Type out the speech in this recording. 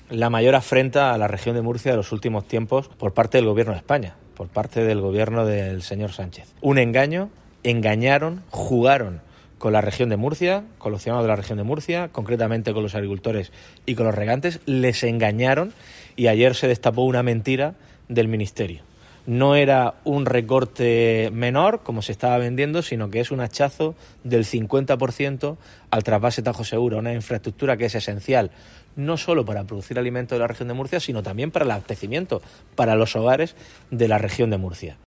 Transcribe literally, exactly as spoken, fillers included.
la mayor afrenta a la región de Murcia de los últimos tiempos por parte del Gobierno de España, por parte del gobierno del señor Sánchez. Un engaño, engañaron, jugaron con la región de Murcia, con los ciudadanos de la región de Murcia, concretamente con los agricultores y con los regantes, les engañaron y ayer se destapó una mentira del Ministerio. No era un recorte menor, como se estaba vendiendo, sino que es un hachazo del cincuenta por ciento al trasvase Tajo Segura, una infraestructura que es esencial no solo para producir alimentos de la región de Murcia, sino también para el abastecimiento, para los hogares de la región de Murcia.